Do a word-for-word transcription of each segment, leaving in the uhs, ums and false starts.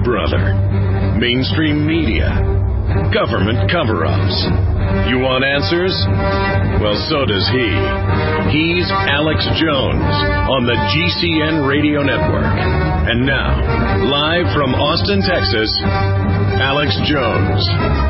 Brother. Mainstream media. Government cover-ups. You want answers? Well, so does he. He's Alex Jones on the G C N Radio Network. And now, live from Austin, Texas, Alex Jones.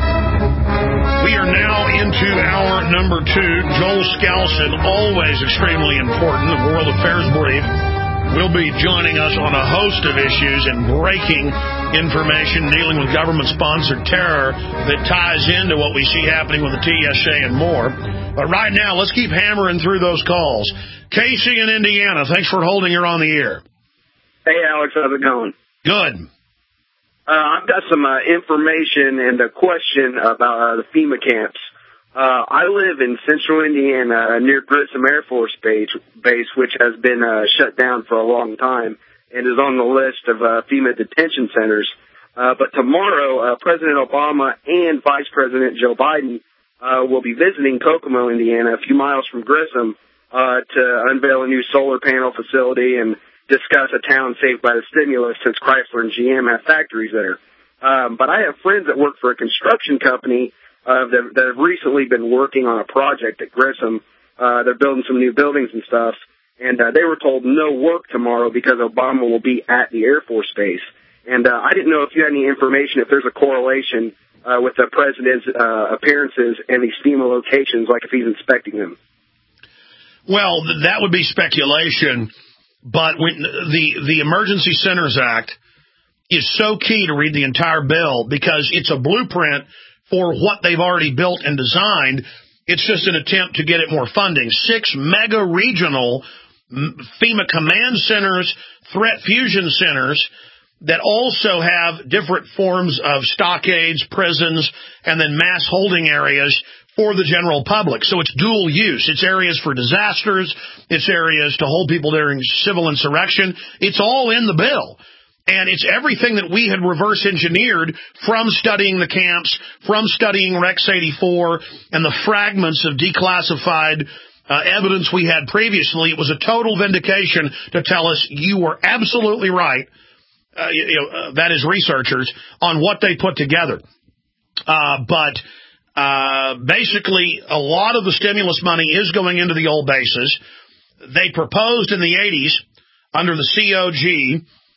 We are now into hour number two. Joel Skousen, always extremely important, the World Affairs Brief, will be joining us on a host of issues and breaking information dealing with government-sponsored terror that ties into what we see happening with the T S A and more. But right now, let's keep hammering through those calls. Casey in Indiana, thanks for holding her on the air. Hey, Alex, how's it going? Good. Uh, I've got some uh, information and a question about uh, the FEMA camps. Uh, I live in central Indiana uh, near Grissom Air Force Base, base which has been uh, shut down for a long time and is on the list of uh, FEMA detention centers. Uh, but tomorrow, uh, President Obama and Vice President Joe Biden uh, will be visiting Kokomo, Indiana, a few miles from Grissom, uh, to unveil a new solar panel facility and discuss a town saved by the stimulus since Chrysler and G M have factories there. Um, but I have friends that work for a construction company Uh, that, that have recently been working on a project at Grissom. Uh, they're building some new buildings and stuff, and uh, they were told no work tomorrow because Obama will be at the Air Force Base. And uh, I didn't know if you had any information, if there's a correlation uh, with the president's uh, appearances and these FEMA locations, like if he's inspecting them. Well, that would be speculation, but when the, the Emergency Centers Act is so key to read the entire bill because it's a blueprint for what they've already built and designed. It's just an attempt to get it more funding. Six mega regional FEMA command centers, threat fusion centers that also have different forms of stockades, prisons, and then mass holding areas for the general public. So it's dual use. It's areas for disasters. It's areas to hold people during civil insurrection. It's all in the bill. And it's everything that we had reverse engineered from studying the camps, from studying Rex eighty-four, and the fragments of declassified uh, evidence we had previously. It was a total vindication to tell us you were absolutely right, uh, you know, uh, that is researchers, on what they put together. Uh, but uh, basically, a lot of the stimulus money is going into the old bases. They proposed in the eighties under the C O G,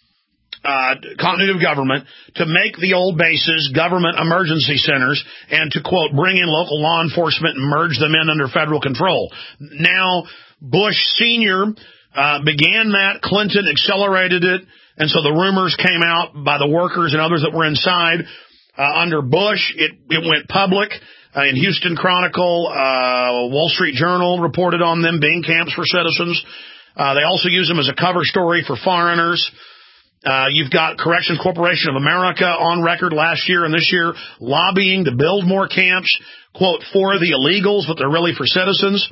Uh, continuity of government, to make the old bases government emergency centers and to, quote, bring in local law enforcement and merge them in under federal control. Now, Bush Senior uh, began that. Clinton accelerated it. And so the rumors came out by the workers and others that were inside. Uh, under Bush, it, it went public. Uh, in Houston Chronicle, uh, Wall Street Journal reported on them being camps for citizens. Uh, they also use them as a cover story for foreigners. Uh, you've got Corrections Corporation of America on record last year and this year lobbying to build more camps, quote, for the illegals, but they're really for citizens.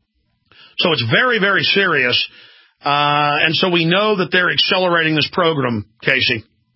So it's very, very serious. Uh, and so we know that they're accelerating this program, Casey.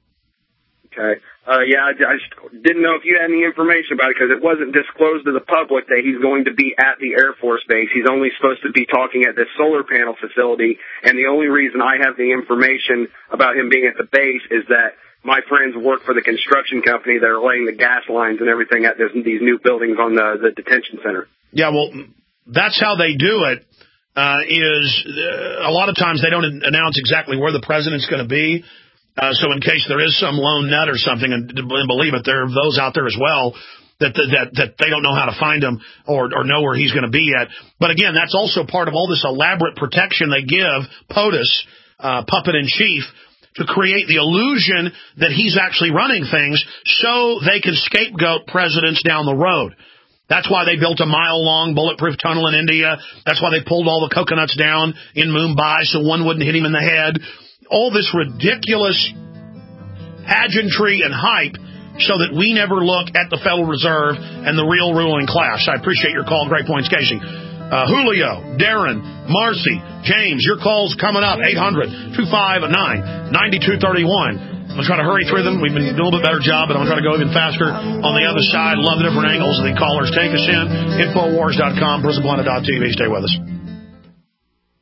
Okay. Uh, yeah, I, I just didn't know if you had any information about it because it wasn't disclosed to the public that he's going to be at the Air Force Base. He's only supposed to be talking at this solar panel facility, and the only reason I have the information about him being at the base is that my friends work for the construction company that are laying the gas lines and everything at this, these new buildings on the, the detention center. Yeah, well, that's how they do it, uh, is uh, a lot of times they don't announce exactly where the president's going to be. Uh, so in case there is some lone nut or something, and, and believe it, there are those out there as well that that that they don't know how to find him or, or know where he's going to be at. But again, that's also part of all this elaborate protection they give POTUS, uh, puppet in chief, to create the illusion that he's actually running things so they can scapegoat presidents down the road. That's why they built a mile-long bulletproof tunnel in India. That's why they pulled all the coconuts down in Mumbai so one wouldn't hit him in the head. All this ridiculous pageantry and hype so that we never look at the Federal Reserve and the real ruling class. I appreciate your call. Great points, Casey. Uh, Julio, Darren, Marcy, James, your call's coming up. eight hundred, two five nine, nine two three one. I'm going to try to hurry through them. We've been doing a little bit better job, but I'm going to try to go even faster on the other side. Love the different angles the callers take us in. Infowars dot com, prison planet dot t v. Stay with us.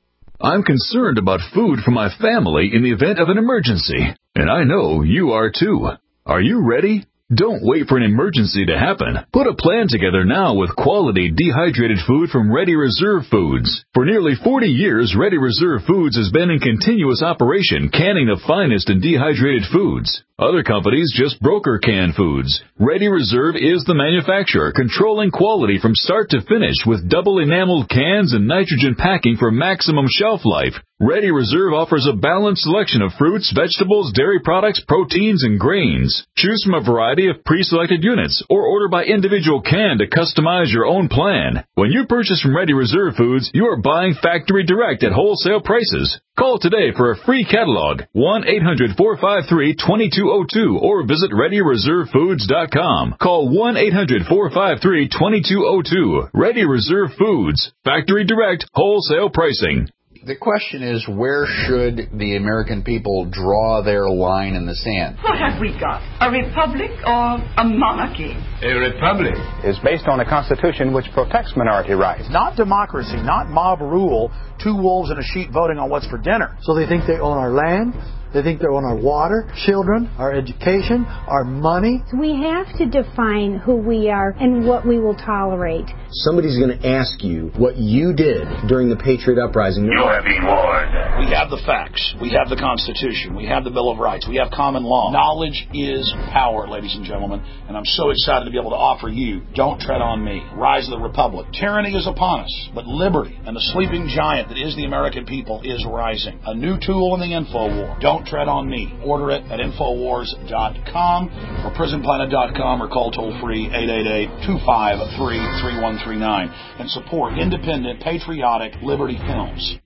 I'm concerned about food for my family in the event of an emergency, and I know you are too. Are you ready? Don't wait for an emergency to happen. Put a plan together now with quality dehydrated food from Ready Reserve Foods. For nearly forty years, Ready Reserve Foods has been in continuous operation, canning the finest in dehydrated foods. Other companies just broker canned foods. Ready Reserve is the manufacturer, controlling quality from start to finish with double enameled cans and nitrogen packing for maximum shelf life. Ready Reserve offers a balanced selection of fruits, vegetables, dairy products, proteins, and grains. Choose from a variety of pre-selected units or order by individual can to customize your own plan. When you purchase from Ready Reserve Foods, you are buying factory direct at wholesale prices. Call today for a free catalog, one eight hundred, four five three, two two zero two, or visit ready reserve foods dot com. Call one eight hundred, four five three, two two zero two. Ready Reserve Foods. Factory direct, wholesale pricing. The question is, where should the American people draw their line in the sand? What have we got? A republic or a monarchy? A republic is based on a constitution which protects minority rights. Not democracy, not mob rule, two wolves and a sheep voting on what's for dinner. So they think they own our land. They think they own our water, children, our education, our money. We have to define who we are and what we will tolerate. Somebody's going to ask you what you did during the Patriot Uprising. You have been warned. We have the facts. We have the Constitution. We have the Bill of Rights. We have common law. Knowledge is power, ladies and gentlemen. And I'm so excited to be able to offer you Don't Tread on Me, Rise of the Republic. Tyranny is upon us, but liberty and the sleeping giant that is the American people is rising. A new tool in the info war. Don't Tread on Me. Order it at infowars dot com or prison planet dot com or call toll-free eight eight eight, two five three, three one three nine and support independent, patriotic Liberty Films.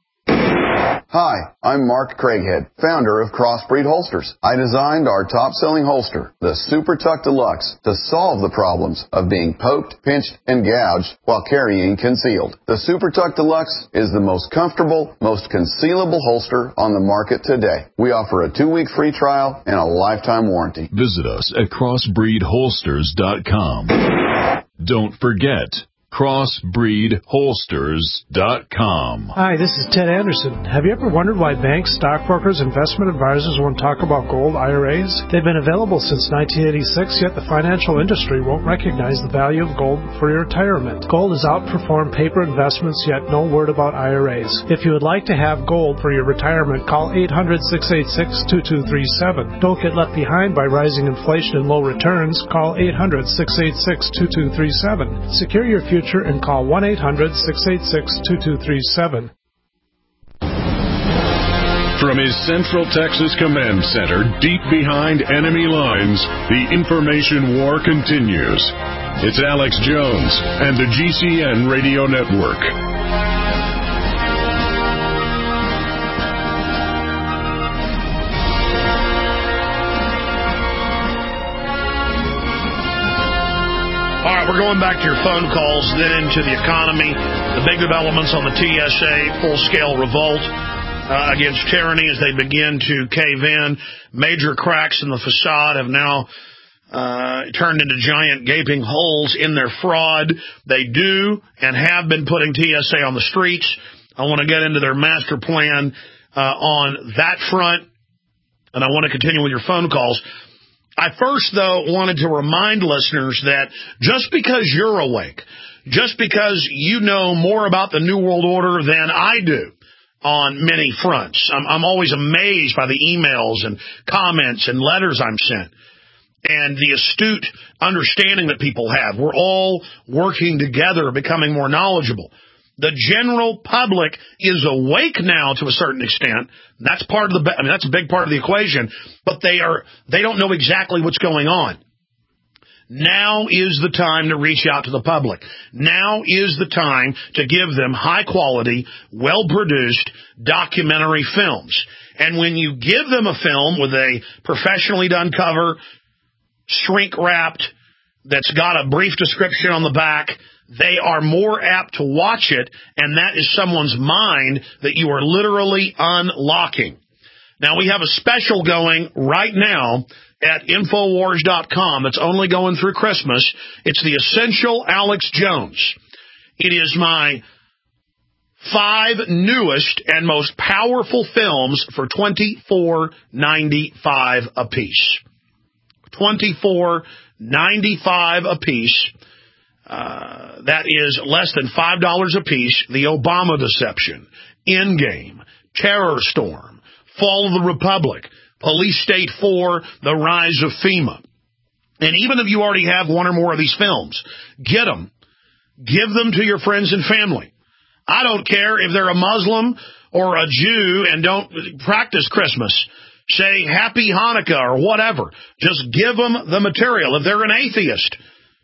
Hi, I'm Mark Craighead, founder of Crossbreed Holsters. I designed our top-selling holster, the Super Tuck Deluxe, to solve the problems of being poked, pinched, and gouged while carrying concealed. The Super Tuck Deluxe is the most comfortable, most concealable holster on the market today. We offer a two-week free trial and a lifetime warranty. Visit us at crossbreed holsters dot com. Don't forget, crossbreed holsters dot com. Hi, this is Ted Anderson. Have you ever wondered why banks, stockbrokers, investment advisors won't talk about gold I R As? They've been available since nineteen eighty-six, yet the financial industry won't recognize the value of gold for your retirement. Gold has outperformed paper investments, yet no word about I R As. If you would like to have gold for your retirement, call eight hundred, six eight six, two two three seven. Don't get left behind by rising inflation and low returns. Call eight hundred, six eight six, two two three seven. Secure your future and call one eight hundred, six eight six, two two three seven. From his Central Texas Command Center, deep behind enemy lines, the information war continues. It's Alex Jones and the G C N Radio Network. All right, we're going back to your phone calls, then into the economy, the big developments on the T S A, full-scale revolt uh, against tyranny as they begin to cave in. Major cracks in the facade have now uh, turned into giant gaping holes in their fraud. They do and have been putting T S A on the streets. I want to get into their master plan uh, on that front, and I want to continue with your phone calls. I first, though, wanted to remind listeners that just because you're awake, just because you know more about the New World Order than I do on many fronts, I'm, I'm always amazed by the emails and comments and letters I'm sent and the astute understanding that people have. We're all working together, becoming more knowledgeable. The general public is awake now to a certain extent. That's part of the, I mean, that's a big part of the equation, but they are, they don't know exactly what's going on. Now is the time to reach out to the public. Now is the time to give them high quality, well-produced documentary films. And when you give them a film with a professionally done cover, shrink wrapped, that's got a brief description on the back, they are more apt to watch it, and that is someone's mind that you are literally unlocking. Now, we have a special going right now at infowars dot com that's only going through Christmas. It's the Essential Alex Jones. It is my five newest and most powerful films for twenty-four ninety-five apiece. twenty-four ninety-five apiece. Uh, that is less than five dollars apiece. The Obama Deception, Endgame, Terror Storm, Fall of the Republic, Police State four, The Rise of FEMA. And even if you already have one or more of these films, get them. Give them to your friends and family. I don't care if they're a Muslim or a Jew and don't practice Christmas. Say Happy Hanukkah or whatever. Just give them the material. If they're an atheist,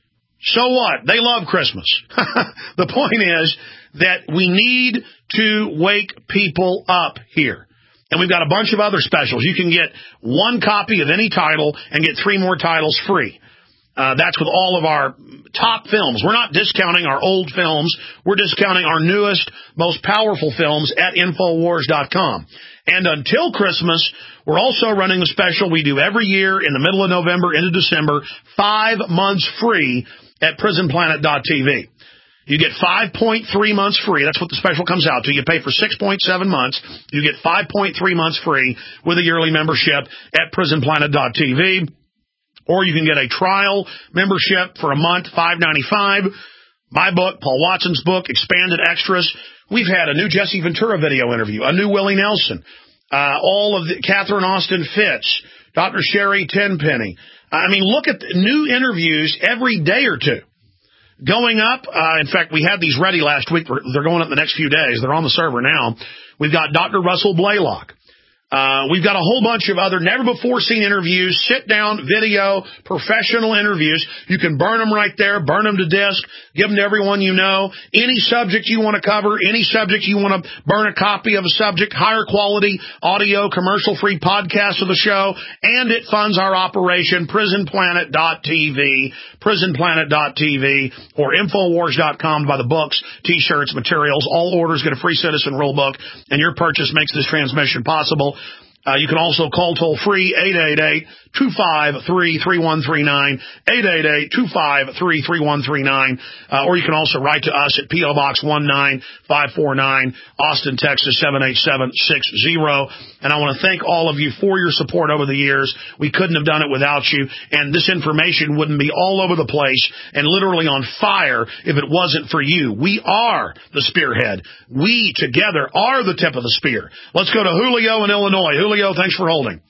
so what? They love Christmas. The point is that we need to wake people up here. And we've got a bunch of other specials. You can get one copy of any title and get three more titles free. Uh, that's with all of our top films. We're not discounting our old films. We're discounting our newest, most powerful films at Infowars dot com. And until Christmas, we're also running a special we do every year in the middle of November into December, five months free at Prison Planet dot T V. You get five point three months free. That's what the special comes out to. You pay for six point seven months. You get five point three months free with a yearly membership at Prison Planet dot T V. Or you can get a trial membership for a month, five ninety-five. My book, Paul Watson's book, expanded extras. We've had a new Jesse Ventura video interview, a new Willie Nelson, uh, all of the Catherine Austin Fitz, Doctor Sherry Tenpenny. I mean, look at the new interviews every day or two. Going up, uh, in fact, we had these ready last week. They're going up the next few days. They're on the server now. We've got Doctor Russell Blaylock. Uh, we've got a whole bunch of other never-before-seen interviews, sit-down video, professional interviews. You can burn them right there, burn them to disk, give them to everyone you know. Any subject you want to cover, any subject you want to burn a copy of a subject, higher quality audio, commercial-free podcast of the show, and it funds our operation, Prison Planet dot T V, Prison Planet dot T V, or Infowars dot com to buy the books, T-shirts, materials. All orders get a free citizen rule book, and your purchase makes this transmission possible. Uh, you can also call toll-free, eight eight eight, two five three, three one three nine, eight eight eight, two five three, three one three nine, uh, or you can also write to us at P O. Box one nine five four nine, Austin, Texas, seven eight seven six zero. And I want to thank all of you for your support over the years. We couldn't have done it without you, and this information wouldn't be all over the place and literally on fire if it wasn't for you. We are the spearhead. We together are the tip of the spear. Let's go to Julio in Illinois. Julio, thanks for holding.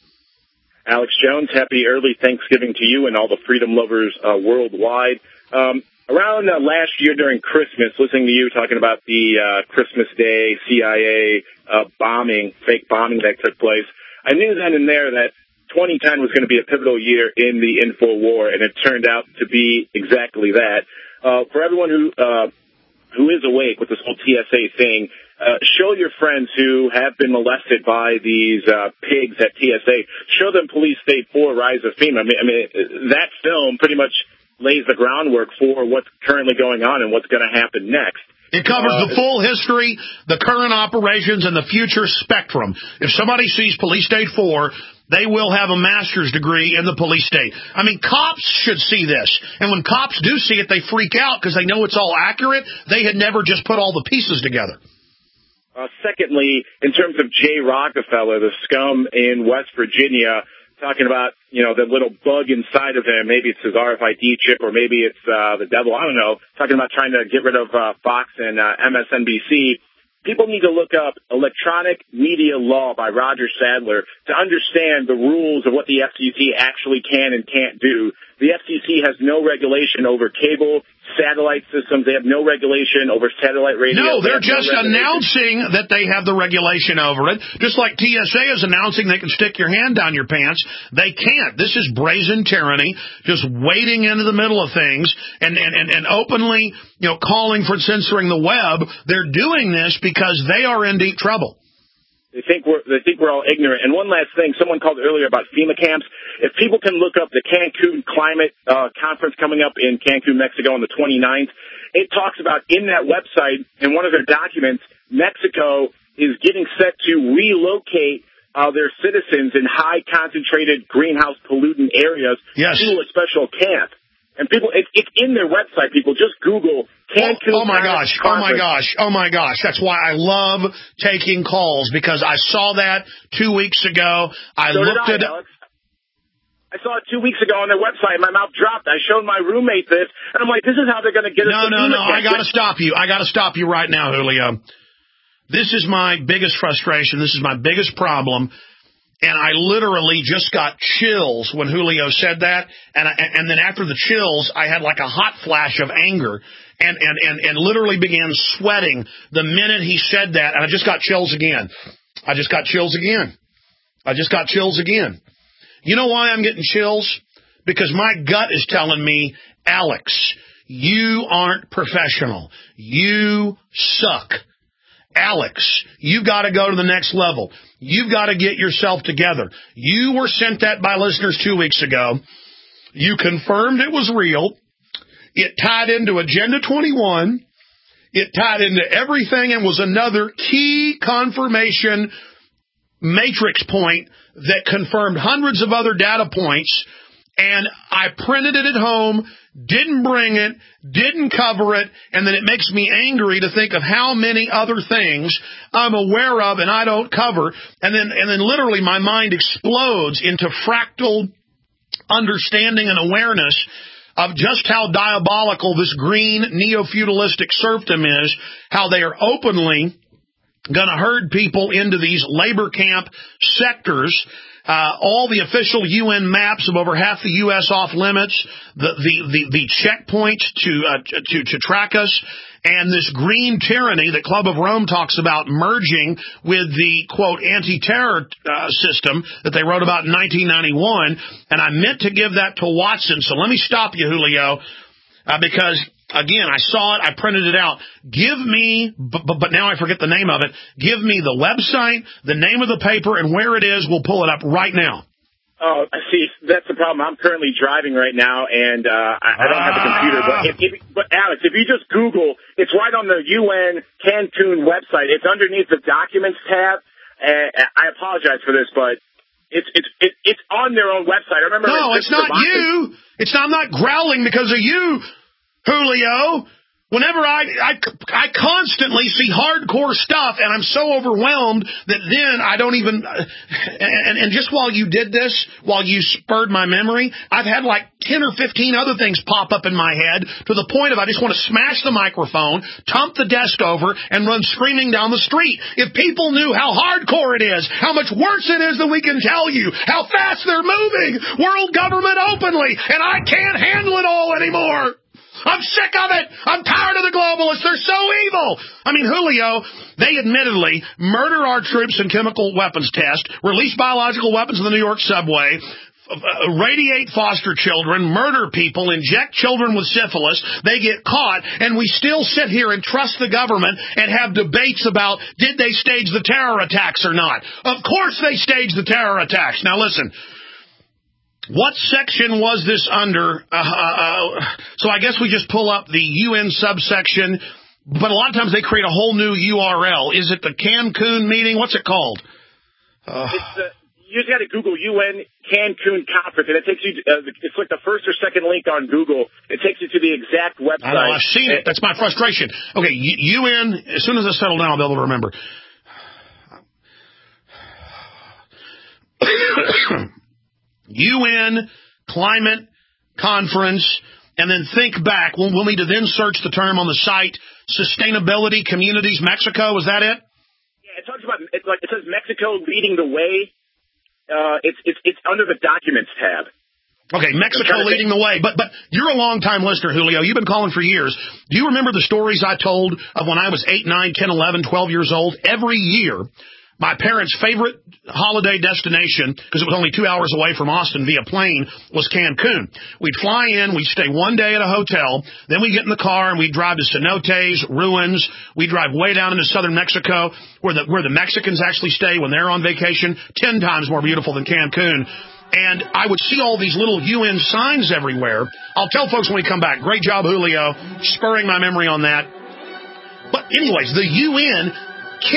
Alex Jones, happy early Thanksgiving to you and all the freedom lovers uh, worldwide. Um, around uh, last year during Christmas, listening to you talking about the uh, Christmas Day C I A uh, bombing, fake bombing that took place, I knew then and there that twenty ten was going to be a pivotal year in the info war, and it turned out to be exactly that. Uh, for everyone who uh, who is awake with this whole T S A thing, Uh, show your friends who have been molested by these uh, pigs at T S A. Show them Police State four, Rise of FEMA. I mean, I mean, that film pretty much lays the groundwork for what's currently going on and what's going to happen next. It covers uh, the full history, the current operations, and the future spectrum. If somebody sees Police State four, they will have a master's degree in the police state. I mean, cops should see this. And when cops do see it, they freak out because they know it's all accurate. They had never just put all the pieces together. Uh, secondly, in terms of Jay Rockefeller, the scum in West Virginia, talking about, you know, the little bug inside of him, maybe it's his R F I D chip or maybe it's uh, the devil, I don't know, talking about trying to get rid of uh, Fox and uh, M S N B C. People need to look up Electronic Media Law by Roger Sadler to understand the rules of what the F C C actually can and can't do. The F C C has no regulation over cable, satellite systems. They have no regulation over satellite radio. No, they're they just no announcing that they have the regulation over it. Just like T S A is announcing they can stick your hand down your pants. They can't. This is brazen tyranny, just wading into the middle of things and, and, and, and openly, you know, calling for censoring the web. They're doing this because they are in deep trouble. They think we're they think we're all ignorant. And one last thing, someone called earlier about FEMA camps. If people can look up the Cancun Climate uh, Conference coming up in Cancun, Mexico on the twenty-ninth, it talks about in that website, in one of their documents, Mexico is getting set to relocate uh, their citizens in high concentrated greenhouse pollutant areas yes. to a special camp. And people, it, it's in their website, people. Just Google Cancun. Oh, oh my gosh. Oh my gosh. Oh my gosh. That's why I love taking calls, because I saw that two weeks ago. I so looked did I, at Alex. I saw it two weeks ago on their website, and my mouth dropped. I showed my roommate this, and I'm like, this is how they're going to get us. No, no, no. I got to stop you. I got to stop you right now, Julio. This is my biggest frustration. This is my biggest problem. And I literally just got chills when Julio said that. And I, and then after the chills, I had like a hot flash of anger and, and, and, and literally began sweating the minute he said that. And I just got chills again. I just got chills again. I just got chills again. You know why I'm getting chills? Because my gut is telling me, Alex, you aren't professional. You suck. Alex, you've got to go to the next level. You've got to get yourself together. You were sent that by listeners two weeks ago. You confirmed it was real. It tied into Agenda twenty-one. It tied into everything and was another key confirmation matrix point that confirmed hundreds of other data points. And I printed it at home, didn't bring it, didn't cover it, and then it makes me angry to think of how many other things I'm aware of and I don't cover. And then, and then literally my mind explodes into fractal understanding and awareness of just how diabolical this green neo-feudalistic serfdom is, how they are openly going to herd people into these labor camp sectors. Uh, all the official U N maps of over half the U S off limits, the the the, the checkpoints to, uh, to to track us, and this green tyranny that Club of Rome talks about merging with the quote anti-terror uh, system that they wrote about in nineteen ninety-one. And I meant to give that to Watson, so let me stop you, Julio, uh, because. Again, I saw it. I printed it out. Give me, but, but now I forget the name of it. Give me the website, the name of the paper, and where it is. We'll pull it up right now. Oh, see, that's the problem. I'm currently driving right now, and uh, I, I don't have a computer. But, if, if, but Alex, if you just Google, it's right on the U N Cancun website. It's underneath the Documents tab. And I apologize for this, but it's it's it, it's on their own website. I remember. No, it's not you. It's not, I'm not growling because of you, Julio. Whenever I, I, I constantly see hardcore stuff, and I'm so overwhelmed that then I don't even, and, and just while you did this, while you spurred my memory, I've had like ten or fifteen other things pop up in my head to the point of I just want to smash the microphone, tump the desk over, and run screaming down the street. If people knew how hardcore it is, how much worse it is than we can tell you, how fast they're moving, world government openly, and I can't handle it all anymore. I'm sick of it. I'm tired of the globalists. They're so evil. I mean, Julio, they admittedly murder our troops in chemical weapons test, release biological weapons in the New York subway, uh, radiate foster children, murder people, inject children with syphilis. They get caught, and we still sit here and trust the government and have debates about did they stage the terror attacks or not. Of course they staged the terror attacks. Now listen. What section was this under? Uh, uh, so I guess we just pull up the U N subsection, but a lot of times they create a whole new U R L. Is it the Cancun meeting? What's it called? Uh, it's the, you just got to Google U N Cancun conference, and it takes you. To, uh, it's like the first or second link on Google. It takes you to the exact website. I know, I've seen it. That's my frustration. Okay, U N. As soon as I settle down, I'll be able to remember. U N Climate Conference, and then think back. We'll, we'll need to then search the term on the site, Sustainability Communities Mexico. Is that it? Yeah, it talks about, it's like, it says Mexico leading the way. Uh, it's, it's, it's under the Documents tab. Okay, Mexico leading the way. But but you're a long-time listener, Julio. You've been calling for years. Do you remember the stories I told of when I was eight, nine, ten, eleven, twelve years old? Every year, my parents' favorite holiday destination, because it was only two hours away from Austin via plane, was Cancun. We'd fly in, we'd stay one day at a hotel, then we'd get in the car and we'd drive to cenotes, ruins. We'd drive way down into southern Mexico, where the where the Mexicans actually stay when they're on vacation, ten times more beautiful than Cancun. And I would see all these little U N signs everywhere. I'll tell folks when we come back. Great job, Julio, spurring my memory on that. But anyways, the U N kicked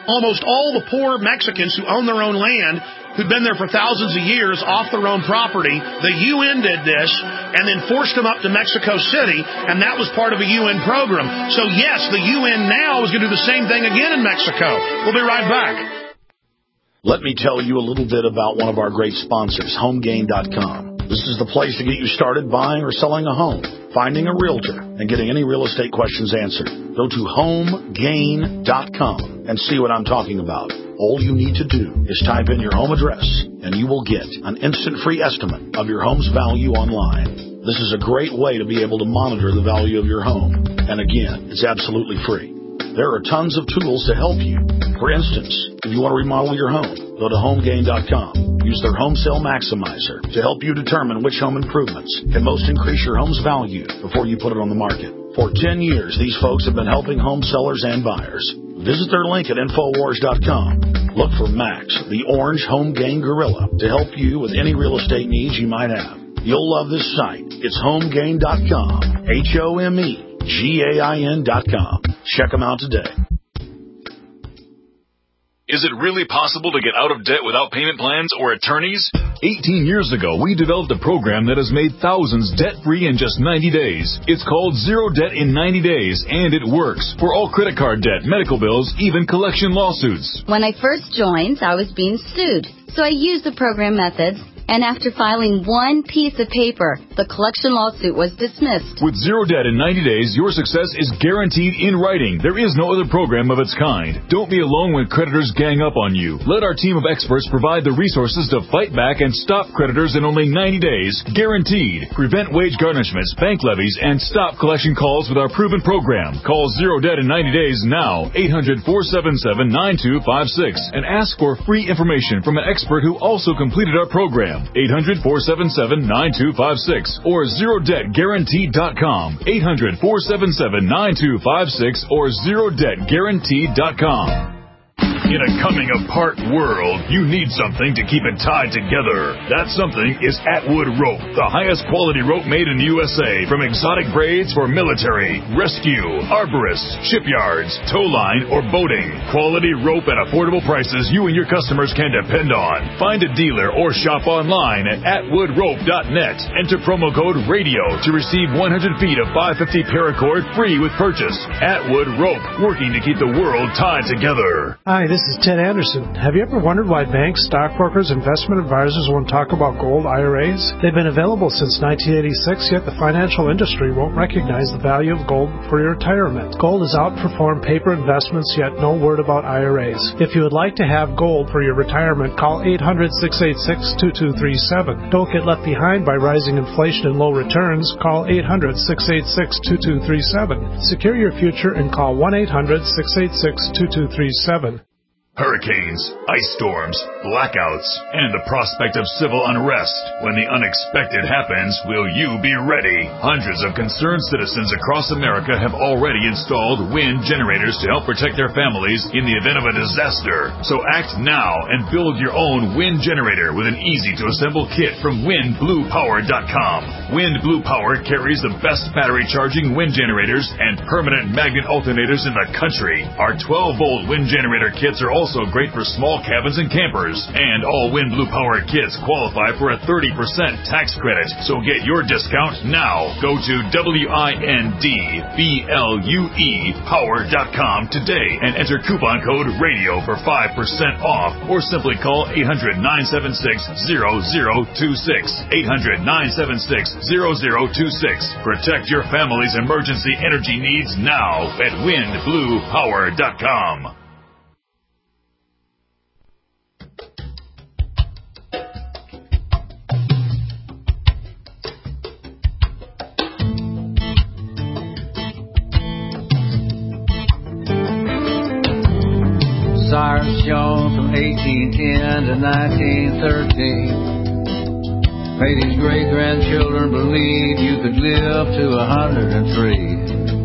almost all the poor Mexicans who own their own land, who'd been there for thousands of years off their own property. The U N did this and then forced them up to Mexico City, and that was part of a U N program. So, yes, the U N now is going to do the same thing again in Mexico. We'll be right back. Let me tell you a little bit about one of our great sponsors, home gain dot com. This is the place to get you started buying or selling a home, finding a realtor, and getting any real estate questions answered. Go to home gain dot com and see what I'm talking about. All you need to do is type in your home address, and you will get an instant free estimate of your home's value online. This is a great way to be able to monitor the value of your home. And again, it's absolutely free. There are tons of tools to help you. For instance, if you want to remodel your home, go to home gain dot com. Use their Home Sale Maximizer to help you determine which home improvements can most increase your home's value before you put it on the market. For ten years, these folks have been helping home sellers and buyers. Visit their link at infowars dot com. Look for Max, the orange home gain gorilla, to help you with any real estate needs you might have. You'll love this site. It's home gain dot com. H O M E G A I N dot com. Check them out today. Is it really possible to get out of debt without payment plans or attorneys? eighteen years ago, we developed a program that has made thousands debt-free in just ninety days. It's called Zero Debt in ninety days, and it works for all credit card debt, medical bills, even collection lawsuits. When I first joined, I was being sued, so I used the program methods. And after filing one piece of paper, the collection lawsuit was dismissed. With Zero Debt in ninety days, your success is guaranteed in writing. There is no other program of its kind. Don't be alone when creditors gang up on you. Let our team of experts provide the resources to fight back and stop creditors in only ninety days, guaranteed. Prevent wage garnishments, bank levies, and stop collection calls with our proven program. Call Zero Debt in ninety days now, eight hundred, four seven seven, nine two five six, and ask for free information from an expert who also completed our program. eight hundred, four seven seven, nine two five six or zero debt guaranteed dot com. eight hundred, four seven seven, nine two five six or zero debt guaranteed dot com. In a coming-apart world, you need something to keep it tied together. That something is Atwood Rope, the highest quality rope made in the U S A, from exotic braids for military, rescue, arborists, shipyards, tow line, or boating. Quality rope at affordable prices you and your customers can depend on. Find a dealer or shop online at atwood rope dot net. Enter promo code RADIO to receive one hundred feet of five fifty paracord free with purchase. Atwood Rope, working to keep the world tied together. Hi, this is Ted Anderson. Have you ever wondered why banks, stockbrokers, investment advisors won't talk about gold I R As? They've been available since nineteen eighty-six, yet the financial industry won't recognize the value of gold for your retirement. Gold has outperformed paper investments, yet no word about I R As. If you would like to have gold for your retirement, call eight hundred, six eight six, two two three seven. Don't get left behind by rising inflation and low returns. Call eight hundred, six eight six, two two three seven. Secure your future and call one eight hundred, six eight six, two two three seven. Hurricanes, ice storms, blackouts, and the prospect of civil unrest. When the unexpected happens, will you be ready? Hundreds of concerned citizens across America have already installed wind generators to help protect their families in the event of a disaster. So act now and build your own wind generator with an easy-to-assemble kit from wind blue power dot com. Wind Blue Power carries the best battery charging wind generators and permanent magnet alternators in the country. Our twelve volt wind generator kits are also also great for small cabins and campers. And all Wind Blue Power kits qualify for a thirty percent tax credit. So get your discount now. Go to W I N D B L U E power dot com today and enter coupon code RADIO for five percent off, or simply call eight hundred, nine seven six, zero zero two six. eight hundred, nine seven six, zero zero two six. Protect your family's emergency energy needs now at wind blue power dot com. Cyrus Jones from eighteen ten to nineteen thirteen made his great-grandchildren believe you could live to a hundred and three.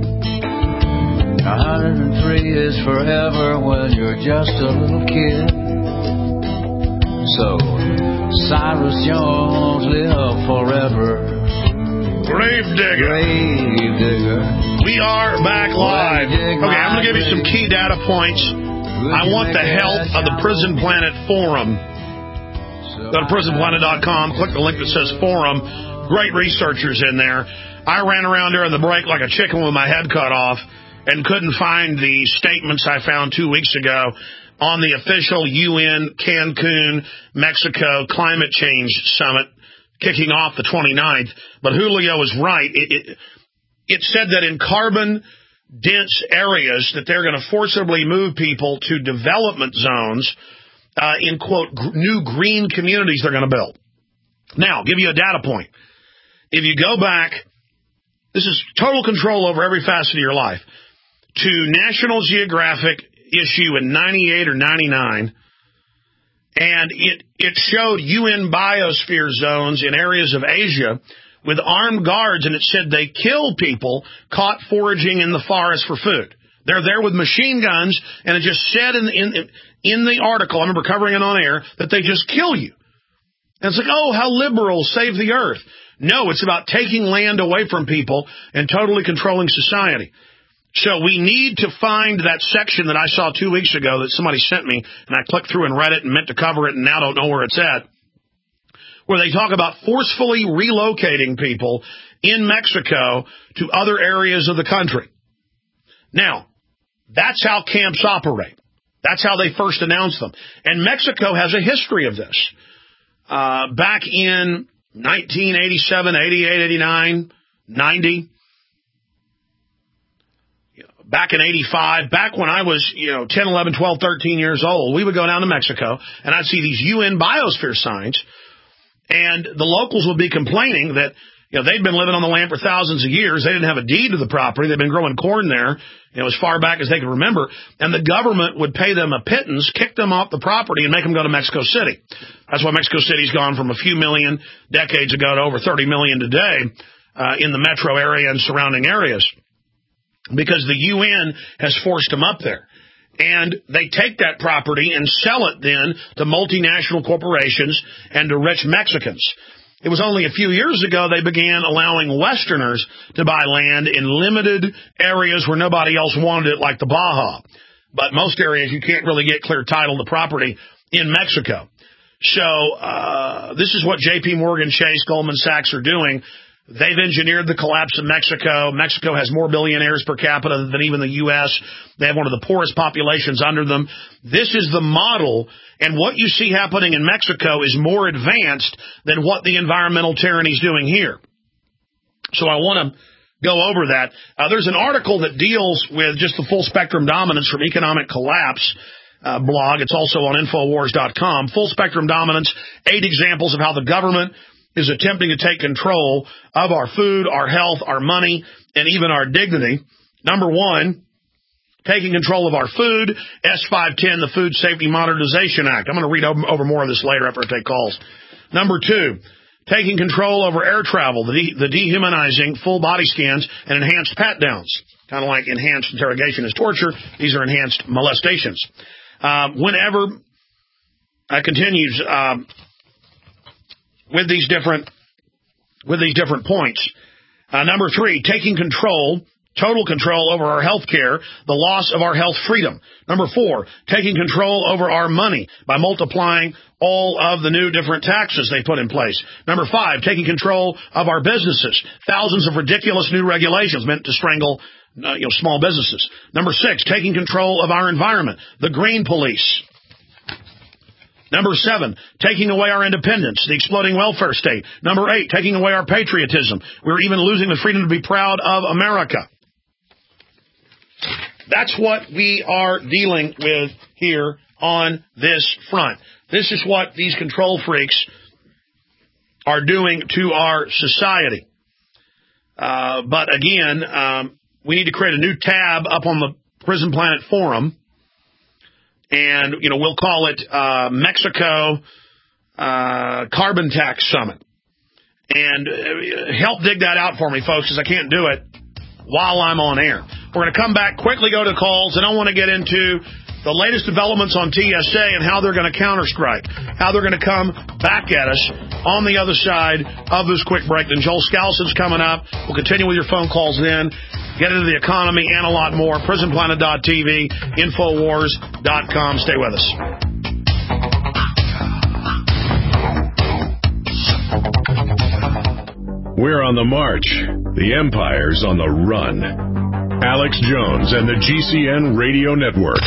A hundred and three is forever when you're just a little kid. So, Cyrus Jones live forever. Grave digger. Grave digger. We are back live. Okay, I'm going to give you some key data points I want the help of the Prison Planet Forum. Go to prison planet dot com, click the link that says forum. Great researchers in there. I ran around during the break like a chicken with my head cut off and couldn't find the statements I found two weeks ago on the official U N Cancun, Mexico Climate Change Summit kicking off the twenty-ninth. But Julio is right. It, it, it said that in carbon-dense areas that they're going to forcibly move people to development zones uh, in, quote, gr- new green communities they're going to build. Now, I'll give you a data point. If you go back, this is total control over every facet of your life, to National Geographic issue in ninety-eight or ninety-nine, and it, it showed U N biosphere zones in areas of Asia with armed guards, and it said they kill people caught foraging in the forest for food. They're there with machine guns, and it just said in, in, in the article, I remember covering it on air, that they just kill you. And it's like, oh, how liberal, save the earth. No, it's about taking land away from people and totally controlling society. So we need to find that section that I saw two weeks ago that somebody sent me, and I clicked through and read it and meant to cover it and now don't know where it's at, where they talk about forcefully relocating people in Mexico to other areas of the country. Now, that's how camps operate. That's how they first announced them. And Mexico has a history of this. Uh, back in nineteen eighty-seven, eighty-eight, eighty-nine, ninety, back in eighty-five, back when I was, you know, ten, eleven, twelve, thirteen years old, we would go down to Mexico, and I'd see these U N biosphere signs, and the locals would be complaining that, you know, they'd been living on the land for thousands of years. They didn't have a deed to the property. They'd been growing corn there, you know, as far back as they could remember, and the government would pay them a pittance, kick them off the property, and make them go to Mexico City. That's why Mexico City's gone from a few million decades ago to over thirty million today uh, in the metro area and surrounding areas, because the U N has forced them up there. And they take that property and sell it then to multinational corporations and to rich Mexicans. It was only a few years ago they began allowing Westerners to buy land in limited areas where nobody else wanted it, like the Baja. But most areas you can't really get clear title to property in Mexico. So uh, this is what J P Morgan Chase, Goldman Sachs are doing. They've engineered the collapse of Mexico. Mexico has more billionaires per capita than even the U S They have one of the poorest populations under them. This is the model, and what you see happening in Mexico is more advanced than what the environmental tyranny is doing here. So I want to go over that. Uh, there's an article that deals with just the full spectrum dominance from Economic Collapse uh, blog. It's also on Infowars dot com. Full spectrum dominance, eight examples of how the government is attempting to take control of our food, our health, our money, and even our dignity. Number one, taking control of our food, S five ten, the Food Safety Modernization Act. I'm going to read over more of this later after I take calls. Number two, taking control over air travel, the, de- the dehumanizing full body scans and enhanced pat-downs. Kind of like enhanced interrogation is torture. These are enhanced molestations. Uh, whenever, uh, continues, uh, with these different with these different points. Uh, number three, taking control, total control over our health care, the loss of our health freedom. Number four, taking control over our money by multiplying all of the new different taxes they put in place. Number five, taking control of our businesses, thousands of ridiculous new regulations meant to strangle uh, you know, small businesses. Number six, taking control of our environment, the green police. Number seven, taking away our independence, the exploding welfare state. Number eight, taking away our patriotism. We're even losing the freedom to be proud of America. That's what we are dealing with here on this front. This is what these control freaks are doing to our society. Uh, but again, um, we need to create a new tab up on the Prison Planet Forum. And, you know, we'll call it uh, Mexico uh, Carbon Tax Summit. And uh, help dig that out for me, folks, because I can't do it while I'm on air. We're going to come back, quickly go to calls, and I want to get into the latest developments on T S A and how they're going to counter-strike, how they're going to come back at us on the other side of this quick break. Then Joel Skousen's coming up. We'll continue with your phone calls then. get into the economy, and a lot more. prison planet dot t v, infowars dot com. Stay with us. We're on the march. The Empire's on the run. Alex Jones and the G C N Radio Network.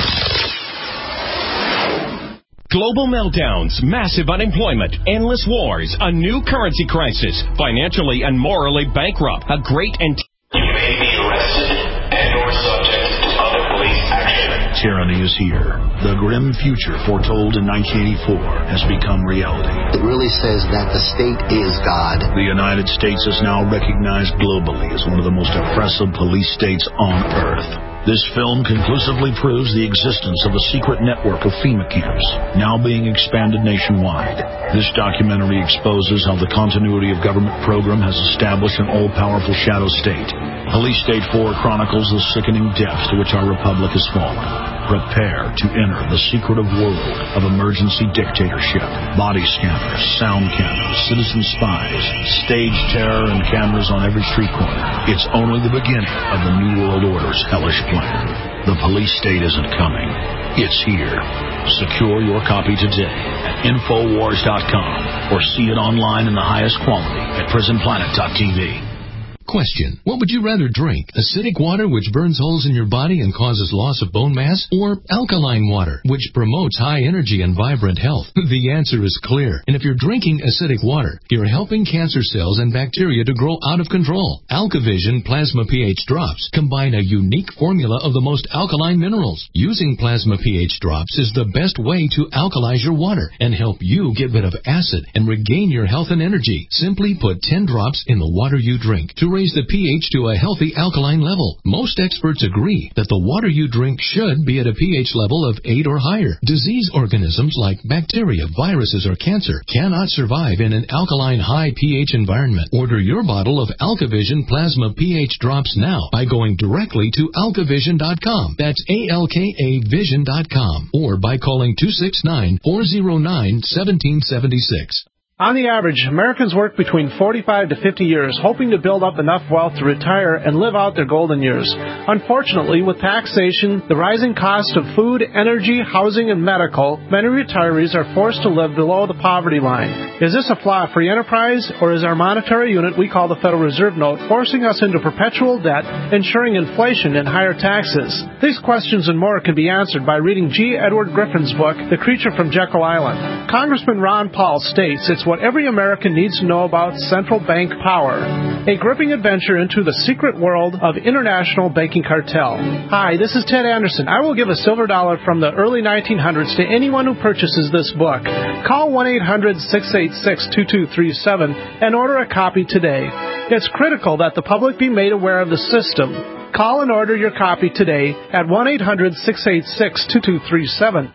Global meltdowns, massive unemployment, endless wars, a new currency crisis, financially and morally bankrupt, a great and... You may be arrested and or subject to other police action. Tyranny is here. The grim future foretold in nineteen eighty-four has become reality. It really says that the state is God. The United States is now recognized globally as one of the most oppressive police states on earth. This film conclusively proves the existence of a secret network of FEMA camps, now being expanded nationwide. This documentary exposes how the continuity of government program has established an all-powerful shadow state. Police State four chronicles the sickening depths to which our republic has fallen. Prepare to enter the secretive world of emergency dictatorship, body scanners, sound cameras, citizen spies, stage terror, and cameras on every street corner. It's only the beginning of the New World Order's hellish plan. The police state isn't coming. It's here. Secure your copy today at infowars dot com or see it online in the highest quality at prison planet dot t v. Question. What would you rather drink? Acidic water, which burns holes in your body and causes loss of bone mass? Or alkaline water, which promotes high energy and vibrant health? The answer is clear. And if you're drinking acidic water, you're helping cancer cells and bacteria to grow out of control. AlkaVision Plasma pH Drops combine a unique formula of the most alkaline minerals. Using Plasma pH Drops is the best way to alkalize your water and help you get rid of acid and regain your health and energy. Simply put ten drops in the water you drink to raise the pH to a healthy alkaline level. Most experts agree that the water you drink should be at a pH level of eight or higher. Disease organisms like bacteria, viruses, or cancer cannot survive in an alkaline high pH environment. Order your bottle of AlkaVision Plasma pH Drops now by going directly to alka vision dot com. That's A L K A vision dot com. Or by calling two six nine, four zero nine, one seven seven six. On the average, Americans work between forty-five to fifty years, hoping to build up enough wealth to retire and live out their golden years. Unfortunately, with taxation, the rising cost of food, energy, housing, and medical, many retirees are forced to live below the poverty line. Is this a flaw free enterprise, or is our monetary unit we call the Federal Reserve Note forcing us into perpetual debt, ensuring inflation and higher taxes? These questions and more can be answered by reading G. Edward Griffin's book, The Creature from Jekyll Island. Congressman Ron Paul states it's what every American needs to know about central bank power. A gripping adventure into the secret world of international banking cartel. Hi, this is Ted Anderson. I will give a silver dollar from the early nineteen hundreds to anyone who purchases this book. Call one eight hundred, six eight six, two two three seven and order a copy today. It's critical that the public be made aware of the system. Call and order your copy today at one eight hundred, six eight six, two two three seven.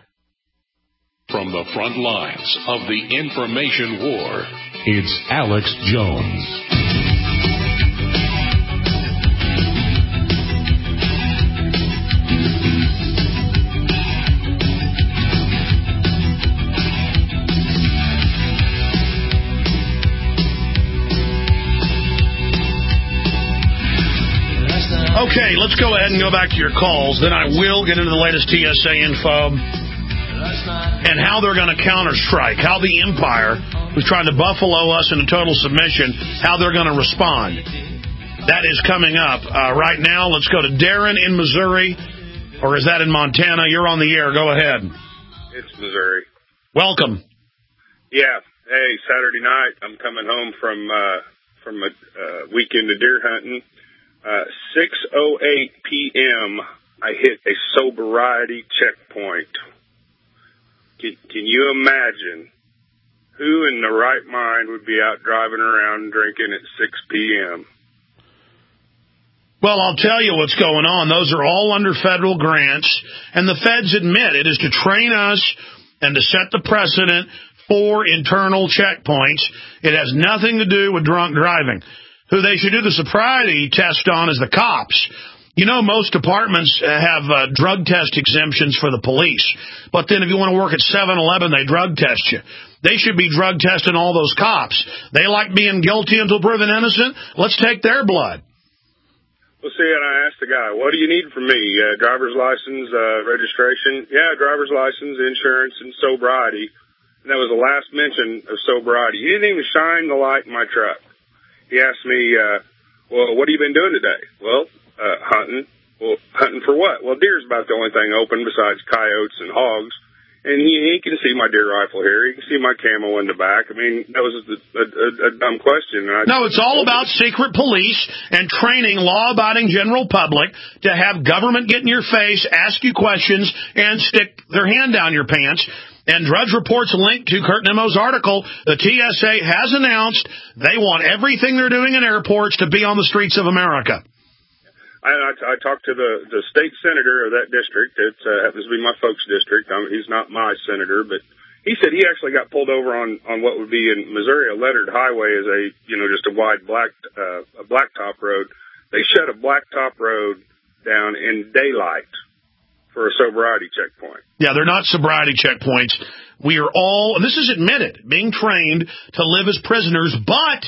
From the front lines of the information war, it's Alex Jones. Okay, let's go ahead and go back to your calls. Then I will get into the latest T S A info and how they're going to counter-strike, how the Empire, who's trying to buffalo us into total submission, how they're going to respond. That is coming up. Uh, right now, let's go to Darren in Missouri, or is that in Montana? You're on the air. Go ahead. It's Missouri. Welcome. Yeah. Hey, Saturday night, I'm coming home from uh, from a uh, weekend of deer hunting. Uh, six oh eight p.m., I hit a sobriety checkpoint. Can, can you imagine who in the right mind would be out driving around drinking at six p.m.? Well, I'll tell you what's going on. Those are all under federal grants, and the feds admit it is to train us and to set the precedent for internal checkpoints. It has nothing to do with drunk driving. Who they should do the sobriety test on is the cops. You know, most departments have uh, drug test exemptions for the police. But then if you want to work at seven eleven, they drug test you. They should be drug testing all those cops. They like being guilty until proven innocent. Let's take their blood. Well, see, and I asked the guy, what do you need from me? Uh, driver's license, uh, registration? Yeah, driver's license, insurance, and sobriety. And that was the last mention of sobriety. He didn't even shine the light in my truck. He asked me, uh, well, what have you been doing today? Well, uh, hunting. Well, hunting for what? Well, deer's about the only thing open besides coyotes and hogs. And he, he can see my deer rifle here. He can see my camo in the back. I mean, that was a, a, a, a dumb question. And I, no, it's all about secret police and training law-abiding general public to have government get in your face, ask you questions, and stick their hand down your pants. And Drudge Report's linked to Kurt Nemo's article. The T S A has announced they want everything they're doing in airports to be on the streets of America. I, I, I talked to the, the state senator of that district. It uh, happens to be my folks' district. I mean, he's not my senator, but he said he actually got pulled over on, on what would be in Missouri a lettered highway as a, you know, just a wide black, uh, a blacktop road. They shut a blacktop road down in daylight for a sobriety checkpoint. Yeah, they're not sobriety checkpoints. We are all, and this is admitted, being trained to live as prisoners, but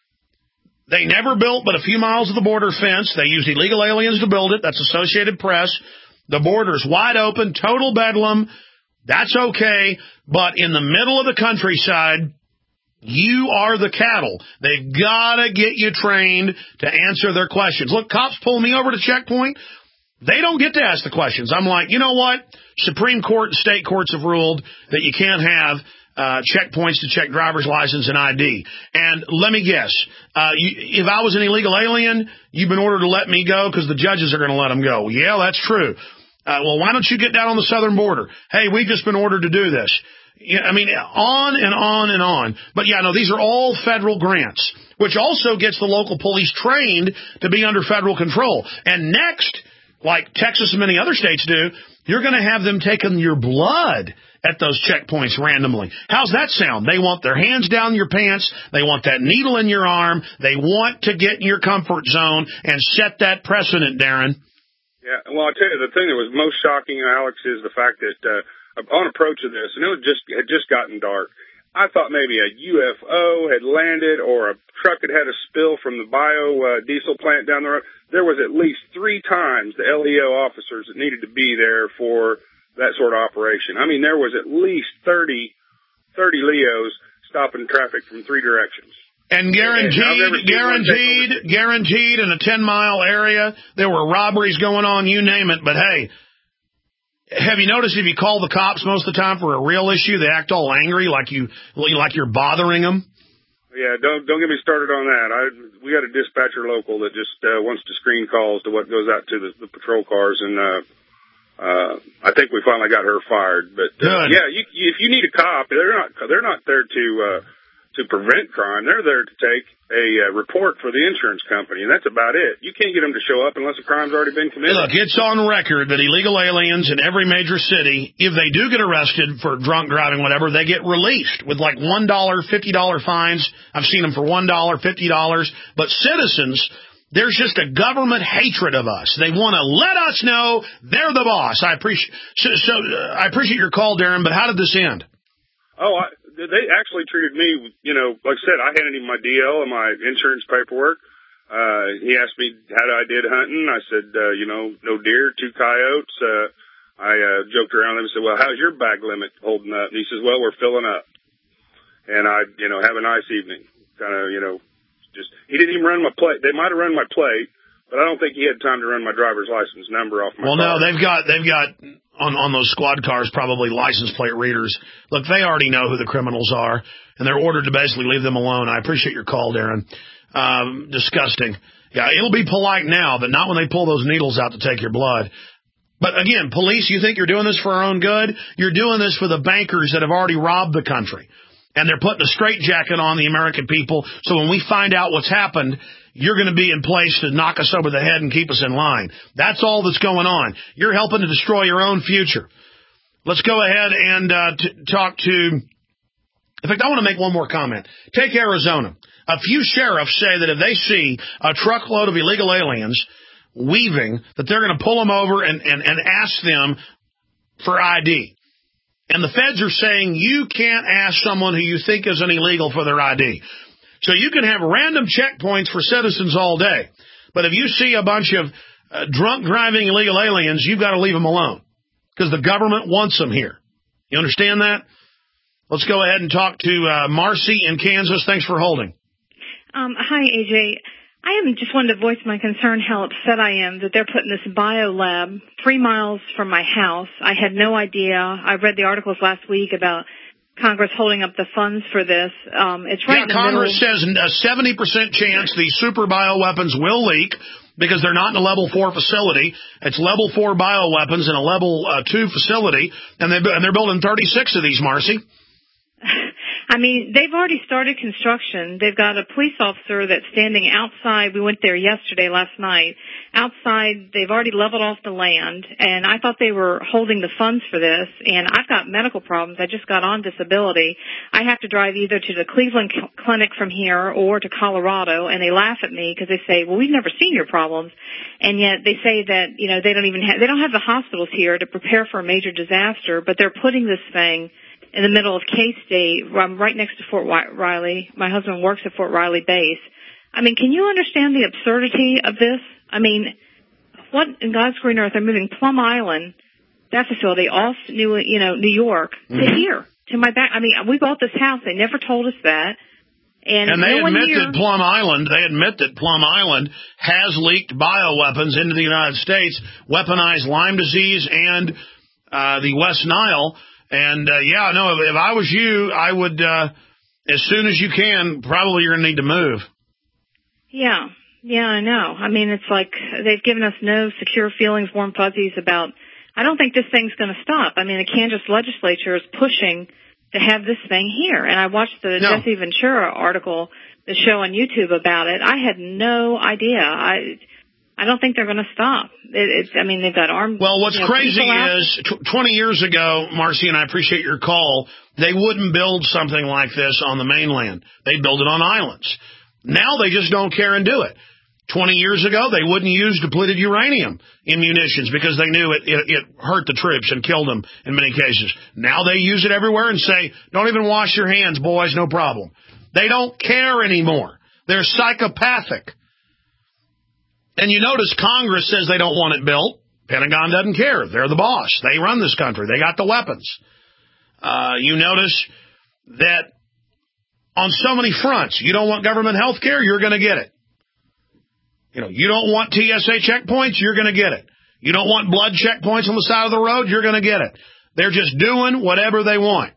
they never built but a few miles of the border fence. They used illegal aliens to build it. That's Associated Press. The border's wide open, total bedlam. That's okay. But in the middle of the countryside, you are the cattle. They've got to get you trained to answer their questions. Look, cops pull me over to checkpoint. They don't get to ask the questions. I'm like, you know what? Supreme Court and state courts have ruled that you can't have Uh, checkpoints to check driver's license and I D. And let me guess, uh, you, if I was an illegal alien, you've been ordered to let me go because the judges are going to let them go. Yeah, that's true. Uh, well, why don't you get down on the southern border? Hey, we've just been ordered to do this. Yeah, I mean, on and on and on. But yeah, no, these are all federal grants, which also gets the local police trained to be under federal control. And next, like Texas and many other states do, you're going to have them taking your blood at those checkpoints randomly. How's that sound? They want their hands down your pants. They want that needle in your arm. They want to get in your comfort zone and set that precedent, Darren. Yeah, well, I'll tell you, the thing that was most shocking, Alex, is the fact that uh, on approach of this, and it was just, had just gotten dark, I thought maybe a U F O had landed or a truck had had a spill from the biodiesel uh, plant down the road. There was at least three times the L E O officers that needed to be there for that sort of operation. I mean, there was at least thirty, thirty Leos stopping traffic from three directions. And guaranteed, and guaranteed, guaranteed in a ten-mile area, there were robberies going on, you name it. But, hey, have you noticed if you call the cops most of the time for a real issue, they act all angry like, you, like you're bothering them? Yeah, don't don't get me started on that. I We got a dispatcher local that just uh, wants to screen calls to what goes out to the, the patrol cars, and uh Uh, I think we finally got her fired, but uh, yeah, you, you, if you need a cop, they're not they're not there to uh, to prevent crime. They're there to take a uh, report for the insurance company, and that's about it. You can't get them to show up unless a crime's already been committed. Look, it's on record that illegal aliens in every major city, if they do get arrested for drunk driving, whatever, they get released with like one dollar, fifty dollar fines. I've seen them for one dollar, fifty dollars, but citizens, there's just a government hatred of us. They want to let us know they're the boss. I appreciate so, so uh, I appreciate your call, Darren, but how did this end? Oh, I, they actually treated me, you know, like I said, I handed him my D L and my insurance paperwork. Uh, he asked me how I did hunting. I said, uh, you know, no deer, two coyotes. Uh, I uh, joked around with him and said, well, how's your bag limit holding up? And he says, well, we're filling up. And I, you know, have a nice evening. Kind of, you know. Just, he didn't even run my plate. They might have run my plate, but I don't think he had time to run my driver's license number off my Well, car. no, they've got, they've got on, on those squad cars probably license plate readers. Look, they already know who the criminals are, and they're ordered to basically leave them alone. I appreciate your call, Darren. Um, disgusting. Yeah, it'll be polite now, but not when they pull those needles out to take your blood. But again, police, you think you're doing this for our own good? You're doing this for the bankers that have already robbed the country. And they're putting a straitjacket on the American people, so when we find out what's happened, you're going to be in place to knock us over the head and keep us in line. That's all that's going on. You're helping to destroy your own future. Let's go ahead and uh, t- talk to... In fact, I want to make one more comment. Take Arizona. A few sheriffs say that if they see a truckload of illegal aliens weaving, that they're going to pull them over and, and, and ask them for I D. And the feds are saying you can't ask someone who you think is an illegal for their I D. So you can have random checkpoints for citizens all day. But if you see a bunch of uh, drunk driving illegal aliens, you've got to leave them alone because the government wants them here. You understand that? Let's go ahead and talk to uh, Marcy in Kansas. Thanks for holding. Um, hi, A J. I am just wanted to voice my concern how upset I am that they're putting this bio lab three miles from my house. I had no idea. I read the articles last week about Congress holding up the funds for this. Um, it's right yeah, in the Congress middle. says a seventy percent chance these super bioweapons will leak because they're not in a level four facility. It's level four bioweapons in a level uh, two facility, and, they, and they're building thirty-six of these, Marcy. I mean, they've already started construction. They've got a police officer that's standing outside. We went there yesterday, last night. Outside, they've already leveled off the land, and I thought they were holding the funds for this, and I've got medical problems. I just got on disability. I have to drive either to the Cleveland clinic from here or to Colorado, and they laugh at me because they say, well, we've never seen your problems, and yet they say that, you know, they don't even have, they don't have the hospitals here to prepare for a major disaster, but they're putting this thing in the middle of K-State. I'm right next to Fort Riley. My husband works at Fort Riley Base. I mean, can you understand the absurdity of this? I mean, what in God's green earth are moving Plum Island, that facility, off New, you know, New York, mm-hmm. to here, to my back? I mean, we bought this house. They never told us that. And, and they no admit here, that Plum Island, they admit that Plum Island has leaked bioweapons into the United States, weaponized Lyme disease and uh, the West Nile. And, uh, yeah, no, if, if I was you, I would, uh, as soon as you can, probably you're going to need to move. Yeah, yeah, I know. I mean, it's like they've given us no secure feelings, warm fuzzies about, I don't think this thing's going to stop. I mean, the Kansas legislature is pushing to have this thing here. And I watched the no. Jesse Ventura article, the show on YouTube about it. I had no idea. I... I don't think they're going to stop. It, it's, I mean, they've got armed. Well, what's you know, crazy is tw- twenty years ago, Marcy, and I appreciate your call, they wouldn't build something like this on the mainland. They'd build it on islands. Now they just don't care and do it. twenty years ago, they wouldn't use depleted uranium in munitions because they knew it, it, it hurt the troops and killed them in many cases. Now they use it everywhere and say, don't even wash your hands, boys, no problem. They don't care anymore. They're psychopathic. And you notice Congress says they don't want it built. Pentagon doesn't care. They're the boss. They run this country. They got the weapons. Uh, you notice that on so many fronts, you don't want government health care, you're going to get it. You know, you don't want T S A checkpoints, you're going to get it. You don't want blood checkpoints on the side of the road, you're going to get it. They're just doing whatever they want.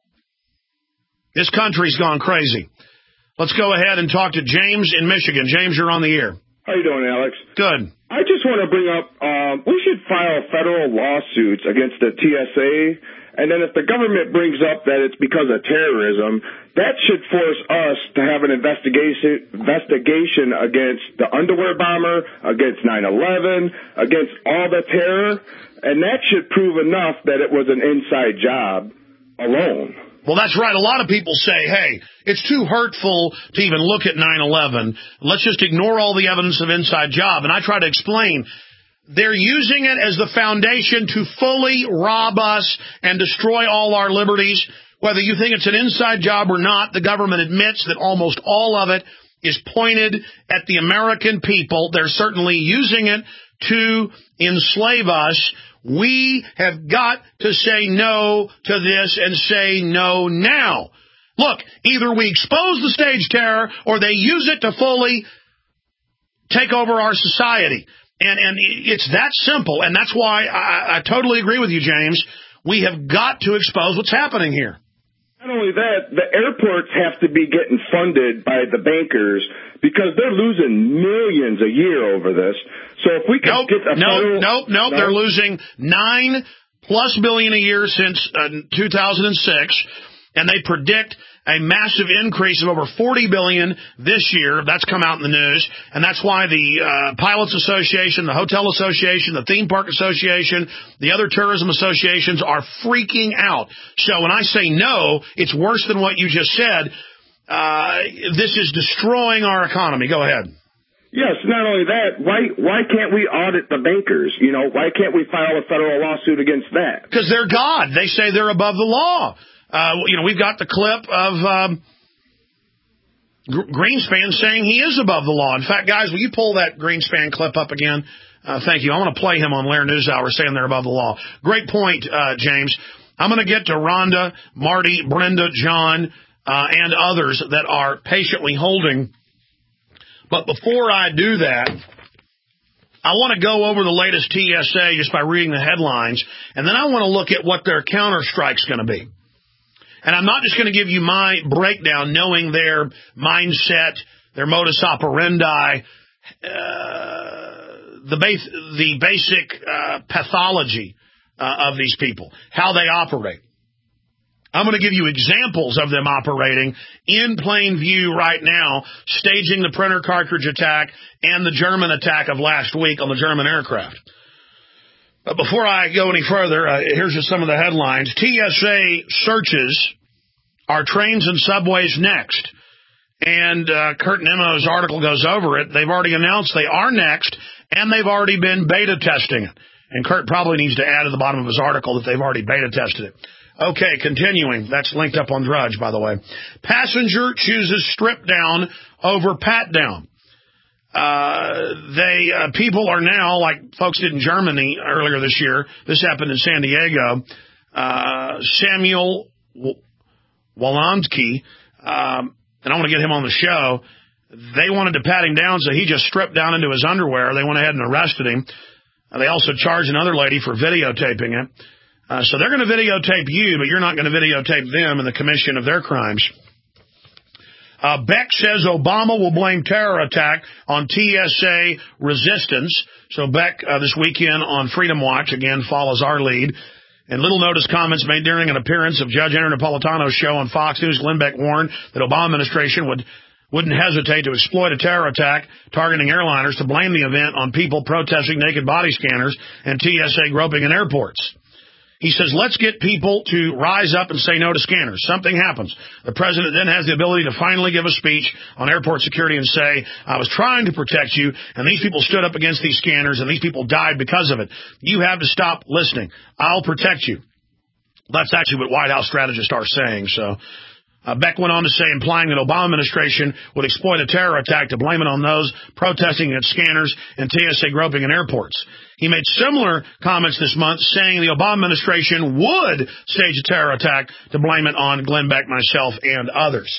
This country's gone crazy. Let's go ahead and talk to James in Michigan. James, you're on the air. How you doing, Alex? Good. I just want to bring up, um, we should file federal lawsuits against the T S A, and then if the government brings up that it's because of terrorism, that should force us to have an investigation investigation against the underwear bomber, against nine eleven, against all the terror, and that should prove enough that it was an inside job alone. Well, that's right. A lot of people say, hey, it's too hurtful to even look at nine eleven. Let's just ignore all the evidence of inside job. And I try to explain, they're using it as the foundation to fully rob us and destroy all our liberties. Whether you think it's an inside job or not, the government admits that almost all of it is pointed at the American people. They're certainly using it to enslave us. We have got to say no to this and say no now. Look, either we expose the stage terror or they use it to fully take over our society. And, and it's that simple. And that's why I, I totally agree with you, James. We have got to expose what's happening here. Not only that, the airports have to be getting funded by the bankers because they're losing millions a year over this. So if we can nope, get a nope, federal... Nope, nope, no? They're losing nine plus billion a year since uh, two thousand six, and they predict a massive increase of over forty billion this year. That's come out in the news, and that's why the uh, Pilots Association, the Hotel Association, the Theme Park Association, the other tourism associations are freaking out. So when I say no, it's worse than what you just said. Uh, this is destroying our economy. Go ahead. Yes, not only that, why why can't we audit the bankers? You know, why can't we file a federal lawsuit against that? Because they're God. They say they're above the law. Uh, you know, we've got the clip of um, Greenspan saying he is above the law. In fact, guys, will you pull that Greenspan clip up again? Uh, thank you. I want to play him on Lair News Hour saying they're above the law. Great point, uh, James. I'm going to get to Rhonda, Marty, Brenda, John, uh, and others that are patiently holding. But before I do that, I want to go over the latest T S A just by reading the headlines, and then I want to look at what their counterstrike's going to be. And I'm not just going to give you my breakdown, knowing their mindset, their modus operandi, uh, the, base, the basic uh, pathology uh, of these people, how they operate. I'm going to give you examples of them operating in plain view right now, staging the printer cartridge attack and the German attack of last week on the German aircraft. But before I go any further, uh, here's just some of the headlines. T S A searches are trains and subways next. And uh, Kurt Nemo's article goes over it. They've already announced they are next, and they've already been beta testing it. And Kurt probably needs to add at the bottom of his article that they've already beta tested it. Okay, continuing. That's linked up on Drudge, by the way. Passenger chooses strip down over pat down. Uh, they, uh, people are now, like folks did in Germany earlier this year, this happened in San Diego, uh, Samuel Walensky, um, and I want to get him on the show. They wanted to pat him down, so he just stripped down into his underwear. They went ahead and arrested him. Uh, they also charged another lady for videotaping it. Uh, so they're going to videotape you, but you're not going to videotape them in the commission of their crimes. Uh, Beck says Obama will blame terror attack on T S A resistance. So Beck, uh, this weekend on Freedom Watch, again, follows our lead. And little notice comments made during an appearance of Judge Andrew Napolitano's show on Fox News, Glenn Beck warned that Obama administration would, wouldn't hesitate to exploit a terror attack targeting airliners to blame the event on people protesting naked body scanners and T S A groping in airports. He says, let's get people to rise up and say no to scanners. Something happens. The president then has the ability to finally give a speech on airport security and say, I was trying to protect you, and these people stood up against these scanners, and these people died because of it. You have to stop listening. I'll protect you. That's actually what White House strategists are saying. So uh, Beck went on to say, implying that Obama administration would exploit a terror attack to blame it on those protesting against scanners and T S A groping in airports. He made similar comments this month, saying the Obama administration would stage a terror attack to blame it on Glenn Beck, myself, and others.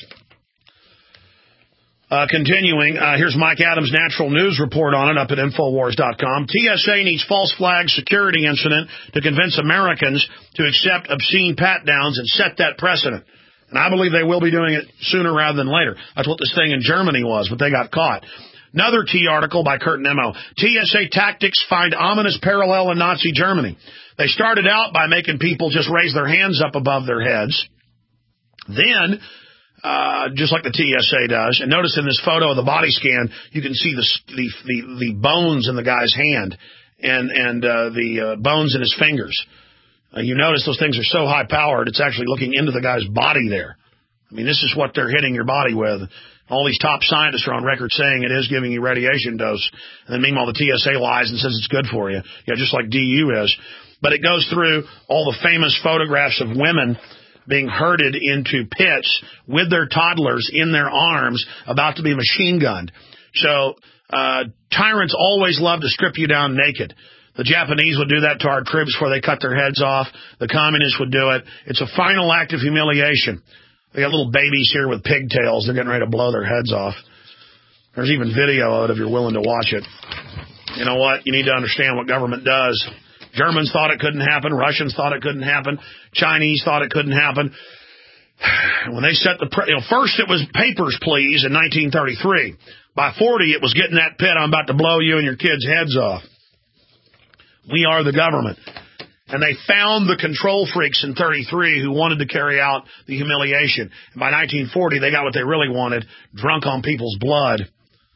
Uh, continuing, uh, here's Mike Adams' Natural News report on it up at Infowars dot com. T S A needs false flag security incident to convince Americans to accept obscene pat-downs and set that precedent. And I believe they will be doing it sooner rather than later. That's what this thing in Germany was, but they got caught. Another T article by Kurt Nemo. T S A tactics find ominous parallel in Nazi Germany. They started out by making people just raise their hands up above their heads. Then, uh, just like the T S A does, and notice in this photo of the body scan, you can see the the the, the bones in the guy's hand and and uh, the uh, bones in his fingers. Uh, you notice those things are so high powered, it's actually looking into the guy's body there. I mean, this is what they're hitting your body with. All these top scientists are on record saying it is giving you radiation dose. And then meanwhile, the T S A lies and says it's good for you. Yeah, just like D U is. But it goes through all the famous photographs of women being herded into pits with their toddlers in their arms about to be machine gunned. So uh, tyrants always love to strip you down naked. The Japanese would do that to our troops before they cut their heads off. The communists would do it. It's a final act of humiliation. They got little babies here with pigtails. They're getting ready to blow their heads off. There's even video of it if you're willing to watch it. You know what? You need to understand what government does. Germans thought it couldn't happen. Russians thought it couldn't happen. Chinese thought it couldn't happen. When they set the, pre- you know, first it was papers, please, in nineteen thirty-three. By forty, it was getting that pit. I'm about to blow you and your kids' heads off. We are the government. And they found the control freaks in thirty-three who wanted to carry out the humiliation. And by nineteen forty, they got what they really wanted, drunk on people's blood.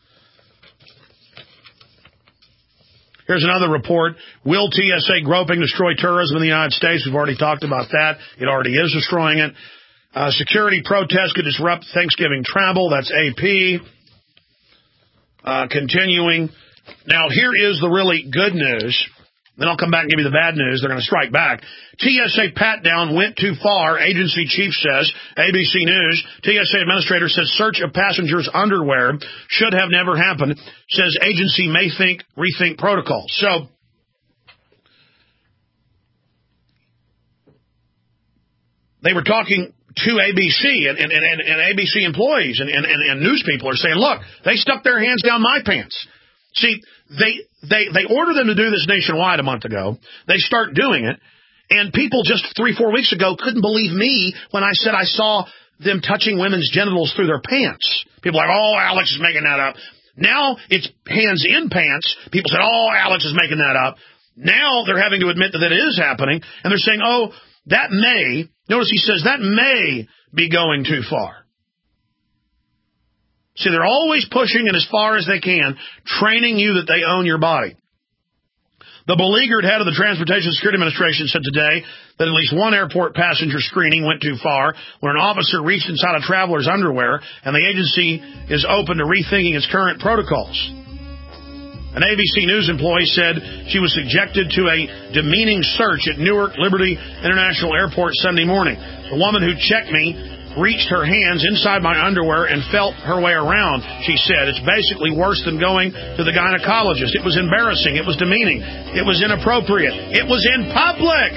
Here's another report. Will T S A groping destroy tourism in the United States? We've already talked about that. It already is destroying it. Uh, security protests could disrupt Thanksgiving travel. That's A P. Uh, continuing. Now, here is the really good news. Then I'll come back and give you the bad news. They're going to strike back. T S A pat-down went too far, agency chief says. A B C News, T S A administrator says search of passengers' underwear should have never happened. Says agency may think, rethink protocol. So, they were talking to A B C, and, and, and, and A B C employees and, and, and news people are saying, look, they stuck their hands down my pants. See, they, they, they ordered them to do this nationwide a month ago. They start doing it, and people just three, four weeks ago couldn't believe me when I said I saw them touching women's genitals through their pants. People are like, oh, Alex is making that up. Now it's hands in pants. People said, oh, Alex is making that up. Now they're having to admit that it is happening, and they're saying, oh, that may, notice he says, that may be going too far. See, they're always pushing it as far as they can, training you that they own your body. The beleaguered head of the Transportation Security Administration said today that at least one airport passenger screening went too far when an officer reached inside a traveler's underwear, and the agency is open to rethinking its current protocols. An A B C News employee said she was subjected to a demeaning search at Newark Liberty International Airport Sunday morning. The woman who checked me reached her hands inside my underwear and felt her way around, she said. It's basically worse than going to the gynecologist. It was embarrassing. It was demeaning. It was inappropriate. It was in public.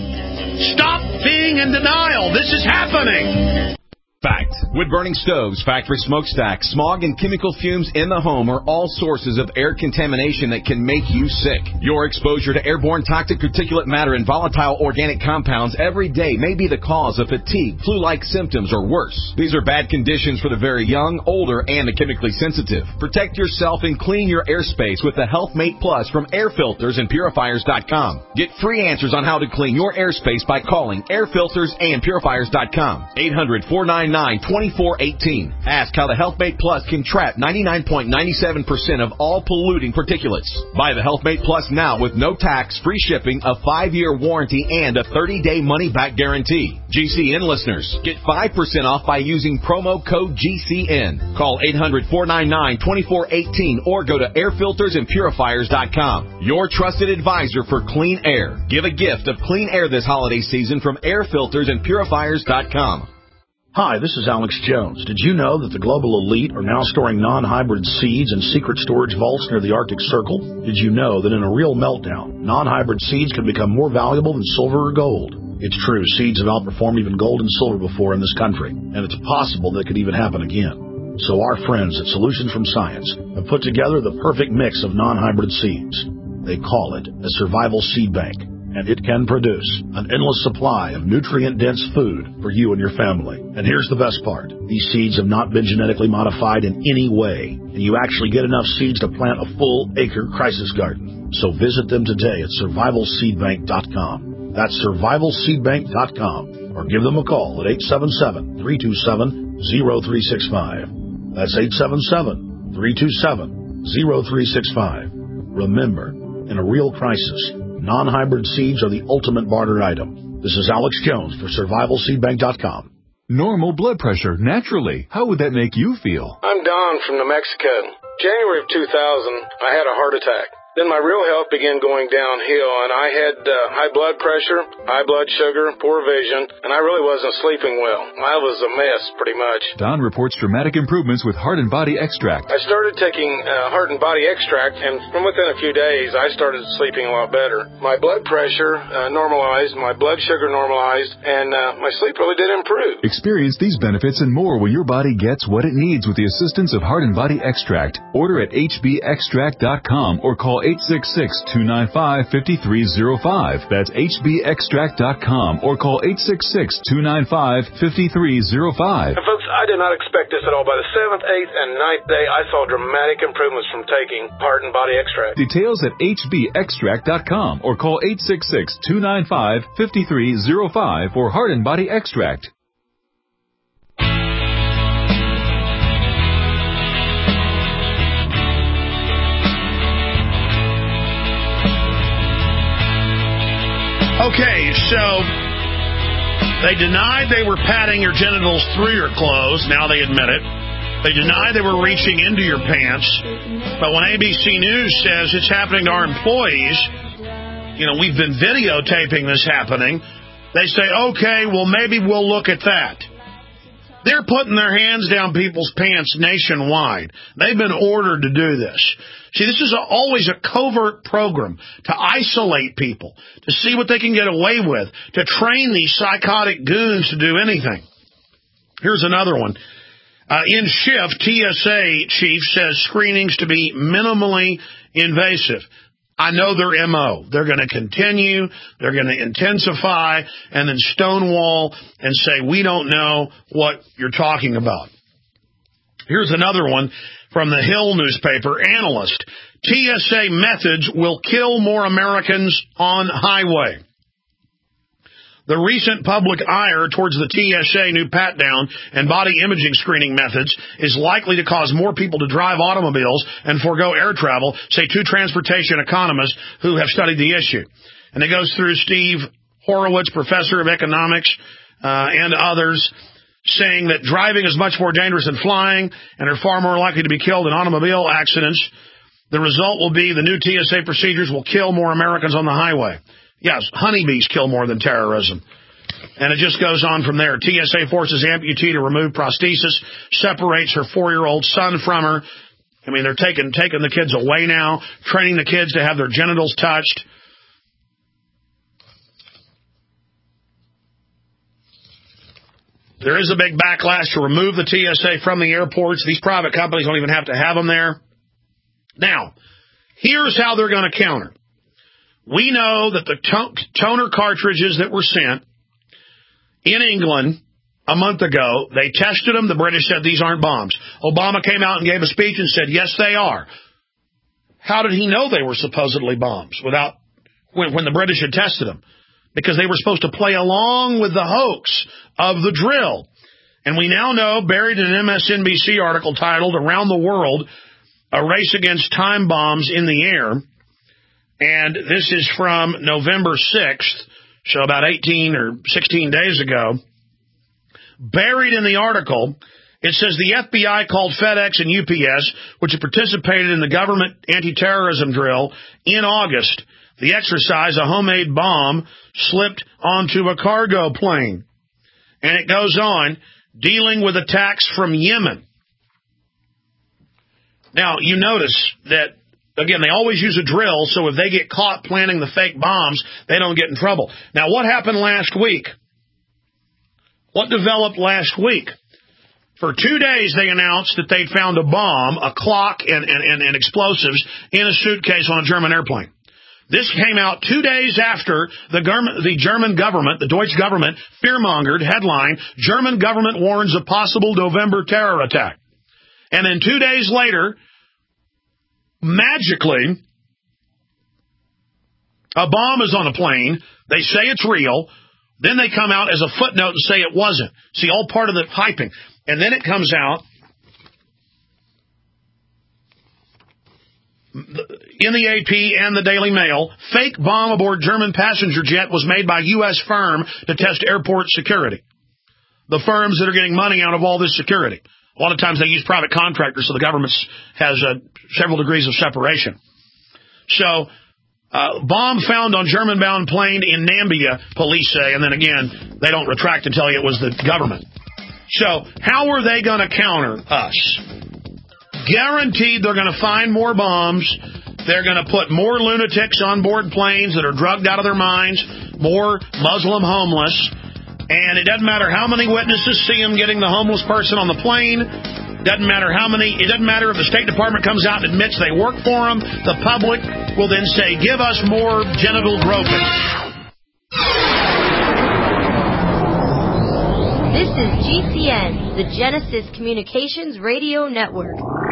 Stop being in denial. This is happening. Fact. Wood-burning stoves, factory smokestacks, smog, and chemical fumes in the home are all sources of air contamination that can make you sick. Your exposure to airborne toxic particulate matter and volatile organic compounds every day may be the cause of fatigue, flu-like symptoms, or worse. These are bad conditions for the very young, older, and the chemically sensitive. Protect yourself and clean your airspace with the HealthMate Plus from air filters and purifiers dot com. Get free answers on how to clean your airspace by calling air filters and purifiers dot com. eight hundred, four nine nine, two four one eight. Ask how the HealthMate Plus can trap ninety-nine point nine seven percent of all polluting particulates. Buy the HealthMate Plus now with no tax, free shipping, a five-year warranty, and a thirty-day money-back guarantee. G C N listeners, get five percent off by using promo code G C N. Call eight hundred, four nine nine, two four one eight or go to air filters and purifiers dot com. Your trusted advisor for clean air. Give a gift of clean air this holiday season from air filters and purifiers dot com. Hi, this is Alex Jones. Did you know that the global elite are now storing non-hybrid seeds in secret storage vaults near the Arctic Circle? Did you know that in a real meltdown, non-hybrid seeds can become more valuable than silver or gold? It's true, seeds have outperformed even gold and silver before in this country, and it's possible that could even happen again. So our friends at Solutions from Science have put together the perfect mix of non-hybrid seeds. They call it a survival seed bank, and it can produce an endless supply of nutrient-dense food for you and your family. And here's the best part. These seeds have not been genetically modified in any way, and you actually get enough seeds to plant a full-acre crisis garden. So visit them today at survival seed bank dot com. That's survival seed bank dot com. Or give them a call at eight seven seven, three two seven, zero three six five. That's eight seven seven, three two seven, zero three six five. Remember, in a real crisis, non-hybrid seeds are the ultimate barter item. This is Alex Jones for survival seed bank dot com. Normal blood pressure, naturally. How would that make you feel? I'm Don from New Mexico. January of two thousand, I had a heart attack. Then my real health began going downhill, and I had uh, high blood pressure, high blood sugar, poor vision, and I really wasn't sleeping well. I was a mess, pretty much. Don reports dramatic improvements with Heart and Body Extract. I started taking uh, Heart and Body Extract, and from within a few days, I started sleeping a lot better. My blood pressure uh, normalized, my blood sugar normalized, and uh, my sleep really did improve. Experience these benefits and more when your body gets what it needs with the assistance of Heart and Body Extract. Order at H B extract dot com or call eight six six, two nine five, five three zero five. That's H B extract dot com or call eight six six, two nine five, five three zero five. And folks, I did not expect this at all. By the seventh, eighth, and ninth day, I saw dramatic improvements from taking Heart and Body Extract. Details at H B extract dot com or call eight six six, two nine five, five three zero five for Heart and Body Extract. Okay, so they denied they were patting your genitals through your clothes. Now they admit it. They denied they were reaching into your pants. But when A B C News says it's happening to our employees, you know, we've been videotaping this happening. They say, okay, well, maybe we'll look at that. They're putting their hands down people's pants nationwide. They've been ordered to do this. See, this is a, always a covert program to isolate people, to see what they can get away with, to train these psychotic goons to do anything. Here's another one. Uh, in shift, T S A chief says screenings to be minimally invasive. I know their M O. They're going to continue, they're going to intensify, and then stonewall and say, we don't know what you're talking about. Here's another one from the Hill newspaper. Analyst, T S A methods will kill more Americans on highway. The recent public ire towards the T S A new pat-down and body imaging screening methods is likely to cause more people to drive automobiles and forego air travel, say two transportation economists who have studied the issue. And it goes through Steve Horowitz, professor of economics, uh, and others, saying that driving is much more dangerous than flying and are far more likely to be killed in automobile accidents. The result will be the new T S A procedures will kill more Americans on the highway. Yes, honeybees kill more than terrorism. And it just goes on from there. T S A forces amputee to remove prosthesis, separates her four-year-old son from her. I mean, they're taking taking the kids away now, training the kids to have their genitals touched. There is a big backlash to remove the T S A from the airports. These private companies don't even have to have them there. Now, here's how they're going to counter. We know that the toner cartridges that were sent in England a month ago, they tested them. The British said these aren't bombs. Obama came out and gave a speech and said, yes, they are. How did he know they were supposedly bombs without when, when the British had tested them? Because they were supposed to play along with the hoax of the drill. And we now know, buried in an M S N B C article titled Around the World, A Race Against Time Bombs in the Air. And this is from November sixth, so about eighteen or sixteen days ago. Buried in the article, it says the F B I called FedEx and U P S, which had participated in the government anti-terrorism drill, in August. The exercise, a homemade bomb, slipped onto a cargo plane. And it goes on, dealing with attacks from Yemen. Now, you notice that, again, they always use a drill, so if they get caught planting the fake bombs, they don't get in trouble. Now, what happened last week? What developed last week? For two days, they announced that they'd found a bomb, a clock, and, and, and, and explosives in a suitcase on a German airplane. This came out two days after the, the German government, the Deutsche government, fear-mongered headline, German government warns of possible November terror attack. And then two days later, magically, a bomb is on a plane. They say it's real. Then they come out as a footnote and say it wasn't. See, all part of the hyping. And then it comes out in the A P and the Daily Mail, fake bomb aboard German passenger jet was made by U S firm to test airport security. The firms that are getting money out of all this security. A lot of times they use private contractors, so the government has uh, several degrees of separation. So, uh, bomb found on German-bound plane in Nambia, police say, and then again, they don't retract and tell you it was the government. So, how are they going to counter us? Guaranteed they're going to find more bombs. They're going to put more lunatics on board planes that are drugged out of their minds, more Muslim homeless. And it doesn't matter how many witnesses see them getting the homeless person on the plane. Doesn't matter how many. It doesn't matter if the State Department comes out and admits they work for them. The public will then say, give us more genital groping. This is G C N, the Genesis Communications Radio Network.